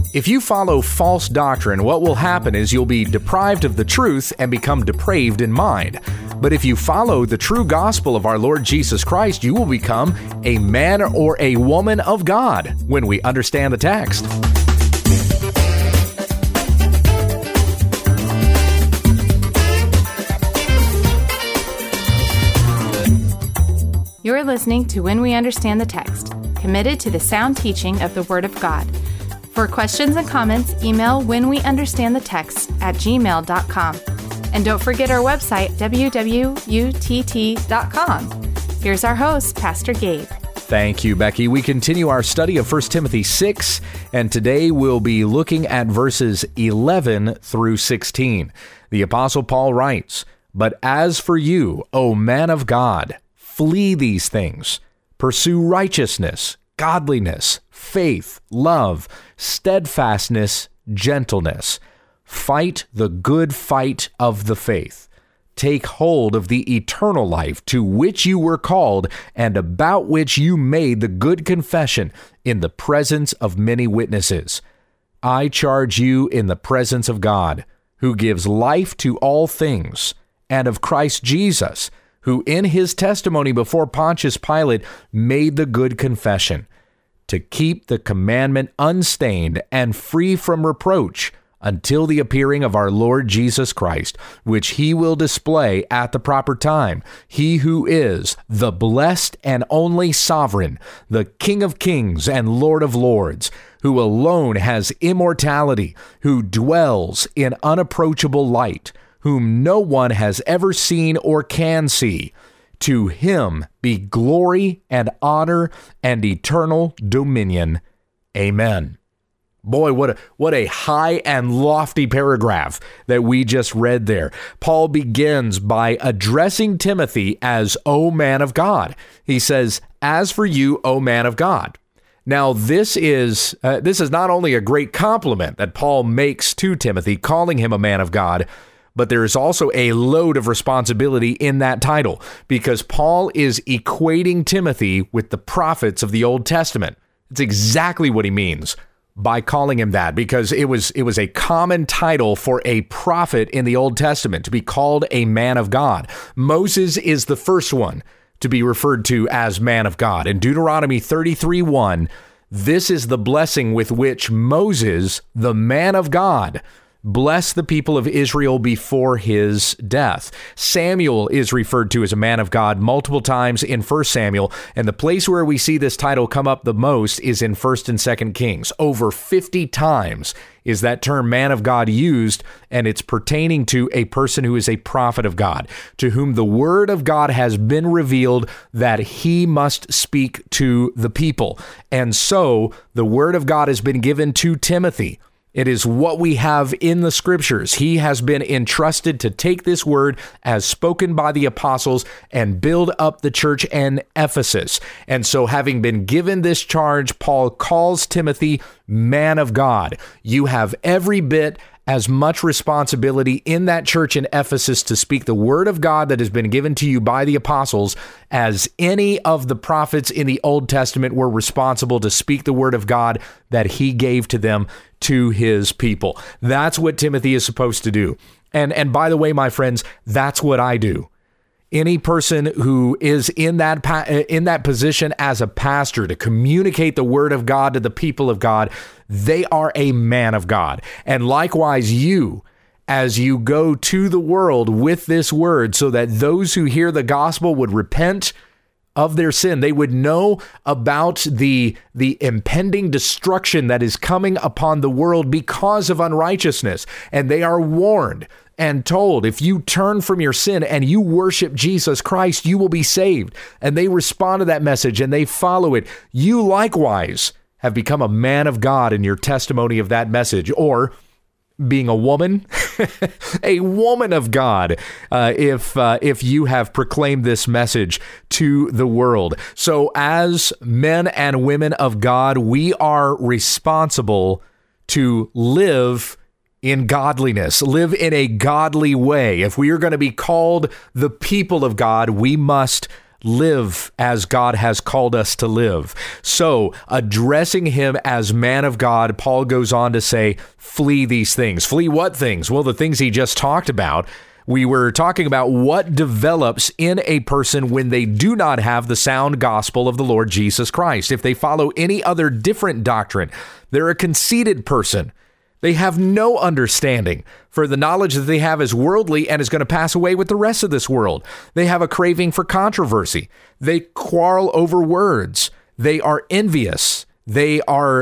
If you follow false doctrine, what will happen is you'll be deprived of the truth and become depraved in mind. But if you follow the true gospel of our Lord Jesus Christ, you will become a man or a woman of God when we understand the text. You're listening to When We Understand the Text, committed to the sound teaching of the Word of God. For questions and comments, email whenweunderstandthetext@gmail.com. And don't forget our website, www.utt.com. Here's our host, Pastor Gabe. Thank you, Becky. We continue our study of 1 Timothy 6, and today we'll be looking at verses 11 through 16. The Apostle Paul writes, "But as for you, O man of God, flee these things. Pursue righteousness, godliness, faith, love, steadfastness, gentleness. Fight the good fight of the faith. Take hold of the eternal life to which you were called and about which you made the good confession in the presence of many witnesses. I charge you in the presence of God, who gives life to all things, and of Christ Jesus, who in his testimony before Pontius Pilate made the good confession, to keep the commandment unstained and free from reproach until the appearing of our Lord Jesus Christ, which he will display at the proper time, he who is the blessed and only sovereign, the King of kings and Lord of lords, who alone has immortality, who dwells in unapproachable light, whom no one has ever seen or can see. To him be glory and honor and eternal dominion. Amen." Boy, what a high and lofty paragraph that we just read there. Paul begins by addressing Timothy as, "O man of God." He says, "As for you, O man of God." Now, this is not only a great compliment that Paul makes to Timothy, calling him a man of God, but there is also a load of responsibility in that title, because Paul is equating Timothy with the prophets of the Old Testament. It's exactly what he means by calling him that, because it was a common title for a prophet in the Old Testament to be called a man of God. Moses is the first one to be referred to as man of God. In Deuteronomy 33:1, this is the blessing with which Moses, the man of God, bless the people of Israel before his death. Samuel is referred to as a man of God multiple times in 1 Samuel, and the place where we see this title come up the most is in 1 and 2 Kings. Over 50 times is that term man of God used, and it's pertaining to a person who is a prophet of God, to whom the word of God has been revealed that he must speak to the people. And so the word of God has been given to Timothy. It is what we have in the scriptures. He has been entrusted to take this word as spoken by the apostles and build up the church in Ephesus. And so having been given this charge, Paul calls Timothy man of God. You have every bit as much responsibility in that church in Ephesus to speak the word of God that has been given to you by the apostles as any of the prophets in the Old Testament were responsible to speak the word of God that he gave to them, to his people. That's what Timothy is supposed to do. And by the way, my friends, that's what I do. Any person who is in that position as a pastor to communicate the word of God to the people of God, they are a man of God. And likewise, you, as you go to the world with this word, so that those who hear the gospel would repent of their sin, they would know about the impending destruction that is coming upon the world because of unrighteousness. And they are warned and told, if you turn from your sin and you worship Jesus Christ, you will be saved. And they respond to that message and they follow it. You likewise have become a man of God in your testimony of that message, or being a woman, a woman of God, if you have proclaimed this message to the world. So as men and women of God, we are responsible to live in godliness, live in a godly way. If we are going to be called the people of God, we must live as God has called us to live. So, addressing him as man of God, Paul goes on to say, flee these things. Flee what things? Well, the things he just talked about. We were talking about what develops in a person when they do not have the sound gospel of the Lord Jesus Christ. If they follow any other different doctrine, they're a conceited person. They have no understanding, for the knowledge that they have is worldly and is going to pass away with the rest of this world. They have a craving for controversy. They quarrel over words. They are envious. They are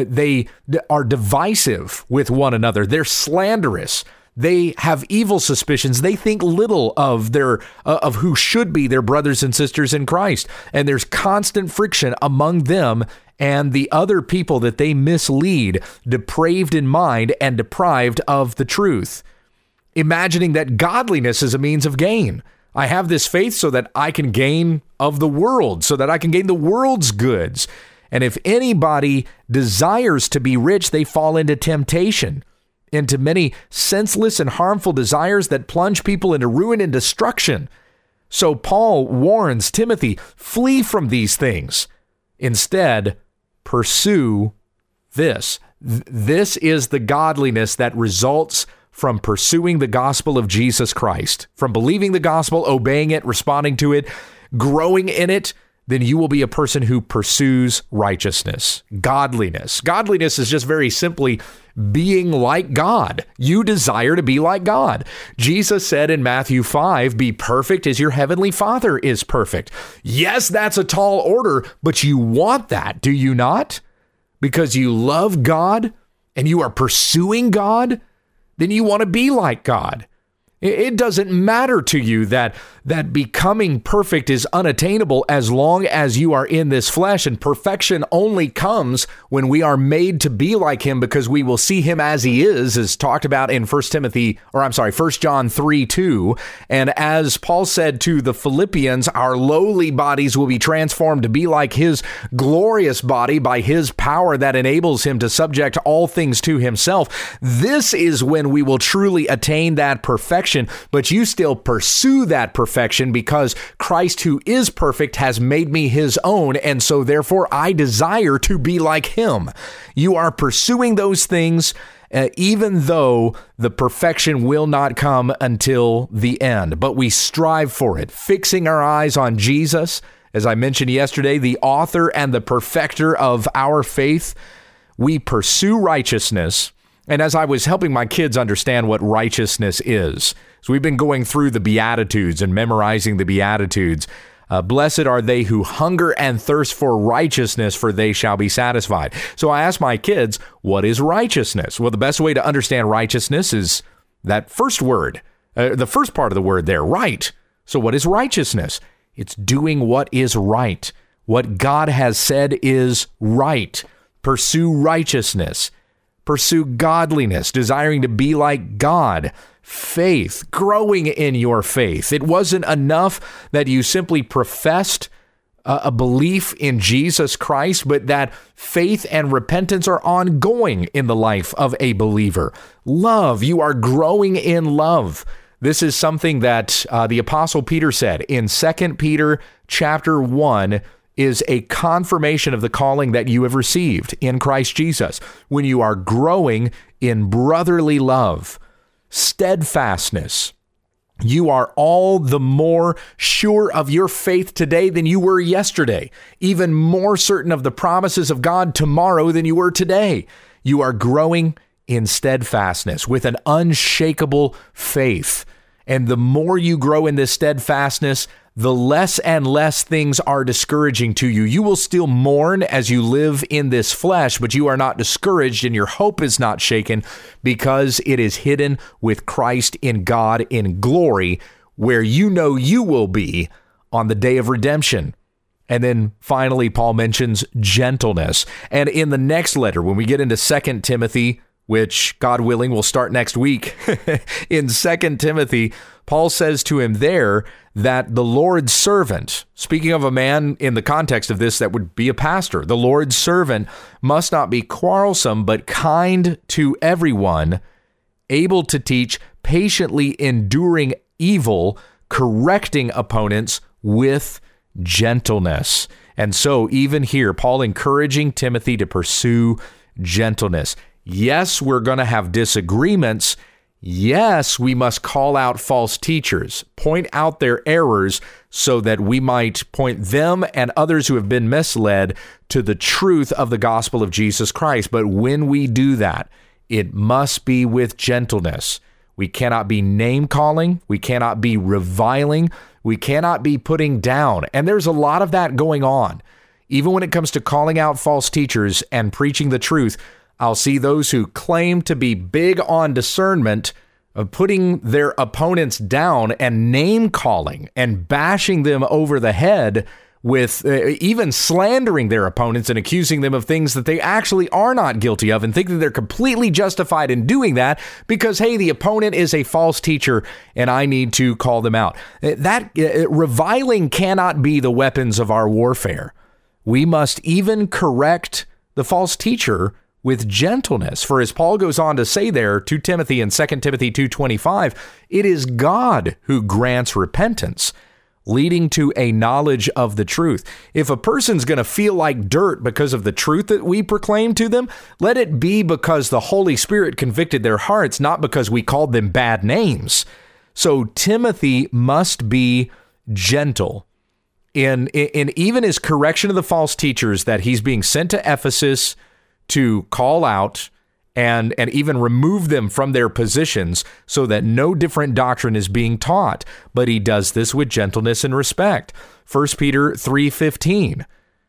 divisive with one another. They're slanderous. They have evil suspicions. They think little of of who should be their brothers and sisters in Christ. And there's constant friction among them and the other people that they mislead, depraved in mind and deprived of the truth, imagining that godliness is a means of gain. I have this faith so that I can gain of the world, so that I can gain the world's goods. And if anybody desires to be rich, they fall into temptation, into many senseless and harmful desires that plunge people into ruin and destruction. So Paul warns Timothy, flee from these things. Instead, pursue this. This is the godliness that results from pursuing the gospel of Jesus Christ, from believing the gospel, obeying it, responding to it, growing in it. Then you will be a person who pursues righteousness, godliness. Godliness is just very simply being like God. You desire to be like God. Jesus said in Matthew 5, be perfect as your heavenly Father is perfect. Yes, that's a tall order, but you want that, do you not? Because you love God and you are pursuing God, then you want to be like God. It doesn't matter to you that becoming perfect is unattainable as long as you are in this flesh, and perfection only comes when we are made to be like him, because we will see him as he is, as talked about in 1 John 3:2. And as Paul said to the Philippians, our lowly bodies will be transformed to be like his glorious body by his power that enables him to subject all things to himself. This is when we will truly attain that perfection. But you still pursue that perfection because Christ, who is perfect, has made me his own. And so therefore I desire to be like him. You are pursuing those things, even though the perfection will not come until the end. But we strive for it, fixing our eyes on Jesus. As I mentioned yesterday, the author and the perfecter of our faith. We pursue righteousness. And as I was helping my kids understand what righteousness is, so we've been going through the Beatitudes and memorizing the Beatitudes. Blessed are they who hunger and thirst for righteousness, for they shall be satisfied. So I asked my kids, what is righteousness? Well, the best way to understand righteousness is that first word, the first part of the word there, right. So what is righteousness? It's doing what is right. What God has said is right. Pursue righteousness. Pursue godliness, desiring to be like God. Faith, growing in your faith. It wasn't enough that you simply professed a belief in Jesus Christ, but that faith and repentance are ongoing in the life of a believer. Love, you are growing in love. This is something that the Apostle Peter said in 2 Peter chapter 1, is a confirmation of the calling that you have received in Christ Jesus. When you are growing in brotherly love, steadfastness, you are all the more sure of your faith today than you were yesterday, even more certain of the promises of God tomorrow than you were today. You are growing in steadfastness with an unshakable faith. And the more you grow in this steadfastness, the less and less things are discouraging to you. You will still mourn as you live in this flesh, but you are not discouraged and your hope is not shaken because it is hidden with Christ in God in glory, where you know you will be on the day of redemption. And then finally, Paul mentions gentleness. And in the next letter, when we get into 2 Timothy, which God willing will start next week, in 2 Timothy, Paul says to him there that the Lord's servant, speaking of a man in the context of this that would be a pastor, the Lord's servant must not be quarrelsome, but kind to everyone, able to teach, patiently enduring evil, correcting opponents with gentleness. And so even here, Paul encouraging Timothy to pursue gentleness. Yes, we're going to have disagreements. Yes, we must call out false teachers, point out their errors so that we might point them and others who have been misled to the truth of the gospel of Jesus Christ. But when we do that, it must be with gentleness. We cannot be name-calling. We cannot be reviling. We cannot be putting down. And there's a lot of that going on. Even when it comes to calling out false teachers and preaching the truth, I'll see those who claim to be big on discernment of putting their opponents down and name-calling and bashing them over the head with even slandering their opponents and accusing them of things that they actually are not guilty of and think that they're completely justified in doing that because, hey, the opponent is a false teacher and I need to call them out. That reviling cannot be the weapons of our warfare. We must even correct the false teacher with gentleness. For as Paul goes on to say there to Timothy in 2 Timothy 2:25, it is God who grants repentance, leading to a knowledge of the truth. If a person's going to feel like dirt because of the truth that we proclaim to them, let it be because the Holy Spirit convicted their hearts, not because we called them bad names. So Timothy must be gentle in even his correction of the false teachers that he's being sent to Ephesus to call out and even remove them from their positions so that no different doctrine is being taught. But he does this with gentleness and respect. 1 Peter 3:15,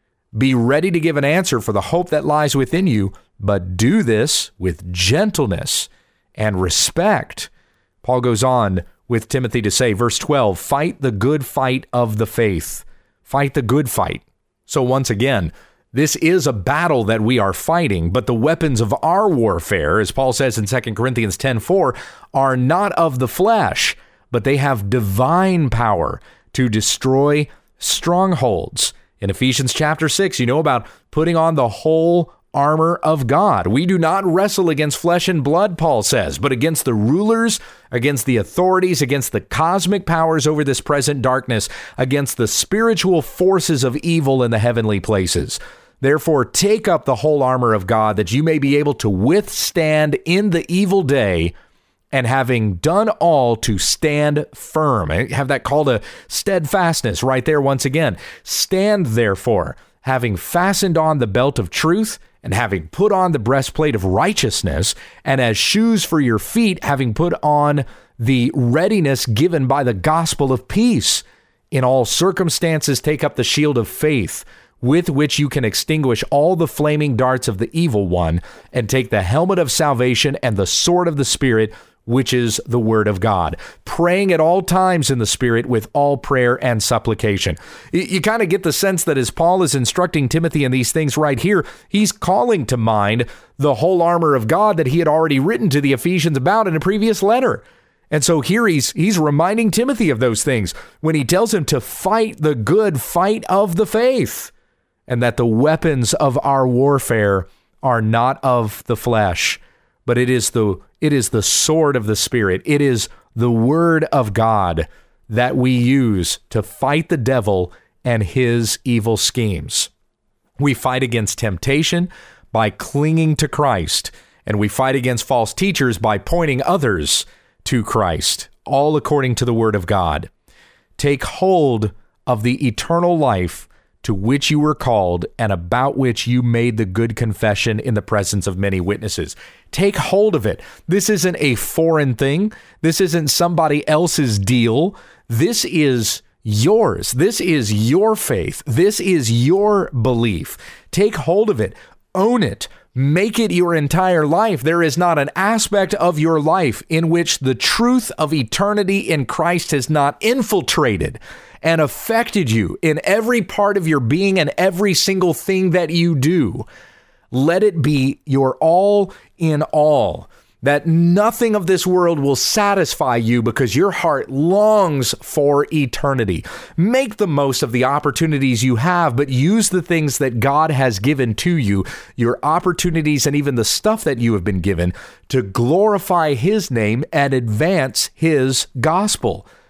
be ready to give an answer for the hope that lies within you, but do this with gentleness and respect. Paul goes on with Timothy to say, verse 12, fight the good fight of the faith. Fight the good fight. So once again, this is a battle that we are fighting, but the weapons of our warfare, as Paul says in 2 Corinthians 10:4, are not of the flesh, but they have divine power to destroy strongholds. In Ephesians chapter 6, you know about putting on the whole armor of God. We do not wrestle against flesh and blood, Paul says, but against the rulers, against the authorities, against the cosmic powers over this present darkness, against the spiritual forces of evil in the heavenly places. Therefore, take up the whole armor of God that you may be able to withstand in the evil day, and having done all, to stand firm. I have that call to steadfastness right there once again. Stand therefore, having fastened on the belt of truth, and having put on the breastplate of righteousness, and as shoes for your feet, having put on the readiness given by the gospel of peace. In all circumstances, take up the shield of faith, with which you can extinguish all the flaming darts of the evil one, and take the helmet of salvation and the sword of the Spirit, which is the word of God, praying at all times in the Spirit with all prayer and supplication. You kind of get the sense that as Paul is instructing Timothy in these things right here, he's calling to mind the whole armor of God that he had already written to the Ephesians about in a previous letter. And so here he's reminding Timothy of those things when he tells him to fight the good fight of the faith, and that the weapons of our warfare are not of the flesh, but it is the sword of the Spirit. It is the word of God that we use to fight the devil and his evil schemes. We fight against temptation by clinging to Christ, and we fight against false teachers by pointing others to Christ, all according to the word of God. Take hold of the eternal life to which you were called and about which you made the good confession in the presence of many witnesses. Take hold of it. This isn't a foreign thing. This isn't somebody else's deal. This is yours. This is your faith. This is your belief. Take hold of it. Own it. Make it your entire life. There is not an aspect of your life in which the truth of eternity in Christ has not infiltrated and affected you in every part of your being and every single thing that you do. Let it be your all in all, that nothing of this world will satisfy you because your heart longs for eternity. Make the most of the opportunities you have, but use the things that God has given to you, your opportunities and even the stuff that you have been given, to glorify his name and advance his gospel.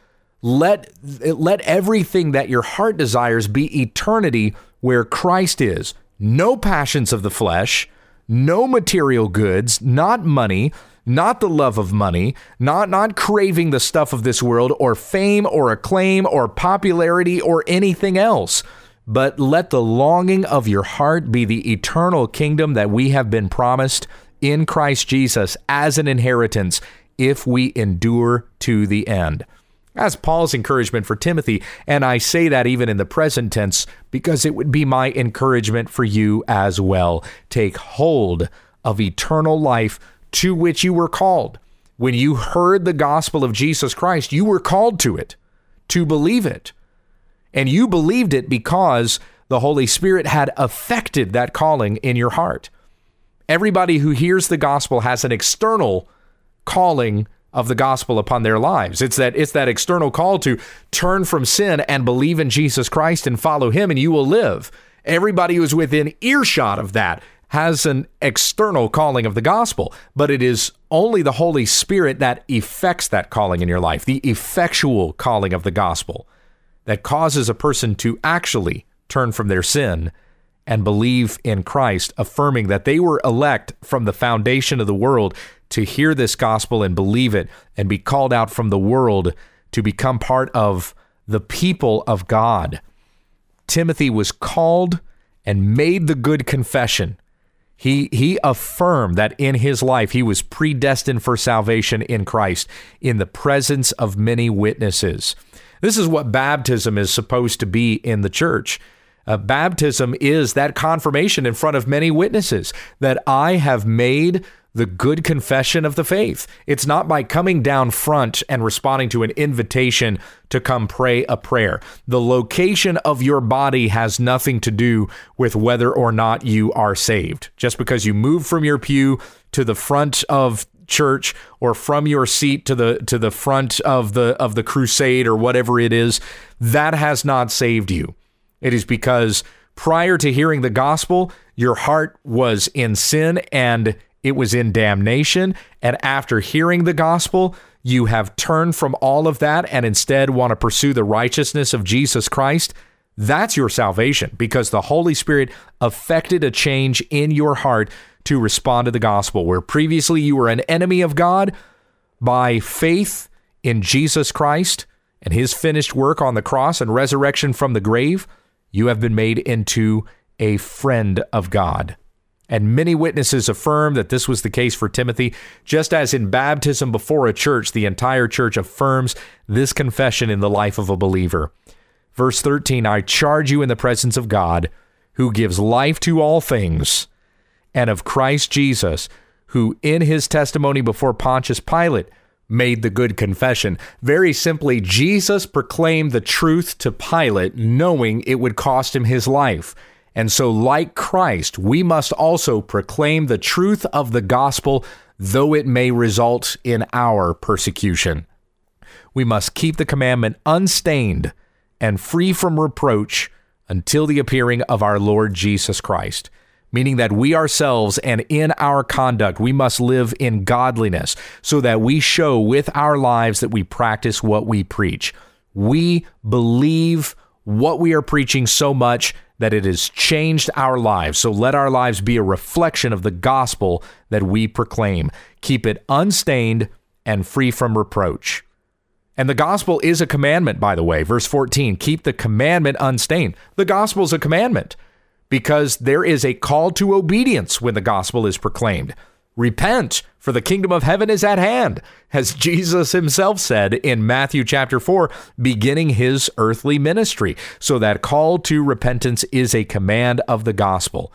Let everything that your heart desires be eternity where Christ is. No passions of the flesh, no material goods, not money, not the love of money, not craving the stuff of this world or fame or acclaim or popularity or anything else. But let the longing of your heart be the eternal kingdom that we have been promised in Christ Jesus as an inheritance if we endure to the end. That's Paul's encouragement for Timothy, and I say that even in the present tense because it would be my encouragement for you as well. Take hold of eternal life to which you were called. When you heard the gospel of Jesus Christ, you were called to it, to believe it. And you believed it because the Holy Spirit had affected that calling in your heart. Everybody who hears the gospel has an external calling of the gospel upon their lives. It's that external call to turn from sin and believe in Jesus Christ and follow him, and you will live. Everybody who's within earshot of that has an external calling of the gospel, but it is only the Holy Spirit that effects that calling in your life, the effectual calling of the gospel that causes a person to actually turn from their sin and believe in Christ, affirming that they were elect from the foundation of the world to hear this gospel and believe it and be called out from the world to become part of the people of God. Timothy was called and made the good confession. He affirmed that in his life he was predestined for salvation in Christ in the presence of many witnesses. This is what baptism is supposed to be in the church. Baptism is that confirmation in front of many witnesses that I have made the good confession of the faith. It's not by coming down front and responding to an invitation to come pray a prayer. The location of your body has nothing to do with whether or not you are saved. Just because you move from your pew to the front of church or from your seat to the front of the crusade or whatever it is, that has not saved you. It is because prior to hearing the gospel, your heart was in sin and it was in damnation. And after hearing the gospel, you have turned from all of that and instead want to pursue the righteousness of Jesus Christ. That's your salvation because the Holy Spirit effected a change in your heart to respond to the gospel. Where previously you were an enemy of God, by faith in Jesus Christ and his finished work on the cross and resurrection from the grave, you have been made into a friend of God. And many witnesses affirm that this was the case for Timothy. Just as in baptism before a church, the entire church affirms this confession in the life of a believer. Verse 13, I charge you in the presence of God, who gives life to all things, and of Christ Jesus, who in his testimony before Pontius Pilate made the good confession. Very simply, Jesus proclaimed the truth to Pilate, knowing it would cost him his life. And so, like Christ, we must also proclaim the truth of the gospel, though it may result in our persecution. We must keep the commandment unstained and free from reproach until the appearing of our Lord Jesus Christ, meaning that we ourselves and in our conduct, we must live in godliness so that we show with our lives that we practice what we preach. We believe what we are preaching so much that it has changed our lives. So let our lives be a reflection of the gospel that we proclaim. Keep it unstained and free from reproach. And the gospel is a commandment, by the way. Verse 14, keep the commandment unstained. The gospel is a commandment because there is a call to obedience when the gospel is proclaimed. Repent, for the kingdom of heaven is at hand, as Jesus himself said in Matthew chapter 4, beginning his earthly ministry. So that call to repentance is a command of the gospel.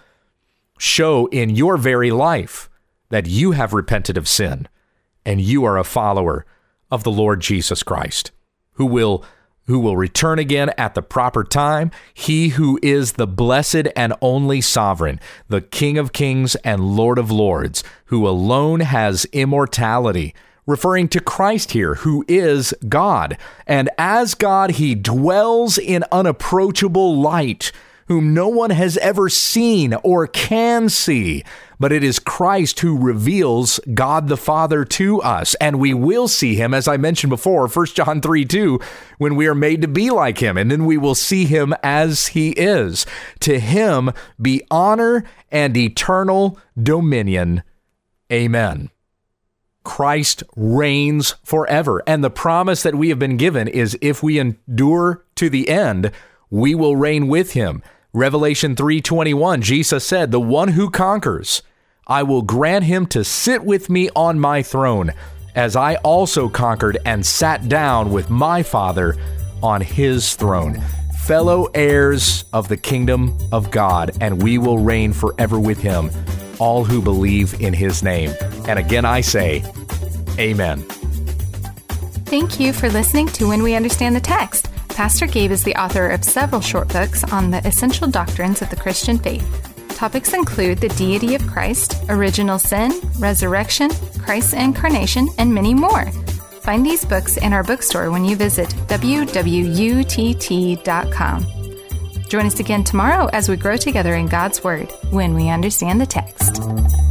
Show in your very life that you have repented of sin and you are a follower of the Lord Jesus Christ, who will return again at the proper time. He who is the blessed and only sovereign, the King of kings and Lord of lords, who alone has immortality, referring to Christ here, who is God. And as God, he dwells in unapproachable light, whom no one has ever seen or can see. but it is Christ who reveals God the Father to us. And we will see him, as I mentioned before, 1 John 3:2, when we are made to be like him, and then we will see him as he is. To him be honor and eternal dominion. Amen. Christ reigns forever. And the promise that we have been given is if we endure to the end, we will reign with him. Revelation 3:21, Jesus said, "The one who conquers, I will grant him to sit with me on my throne, as I also conquered and sat down with my Father on his throne." Fellow heirs of the kingdom of God, and we will reign forever with him, all who believe in his name. And again, I say, amen. Thank you for listening to When We Understand the Text. Pastor Gabe is the author of several short books on the essential doctrines of the Christian faith. Topics include the deity of Christ, original sin, resurrection, Christ's incarnation, and many more. Find these books in our bookstore when you visit www.utt.com. Join us again tomorrow as we grow together in God's Word when we understand the text.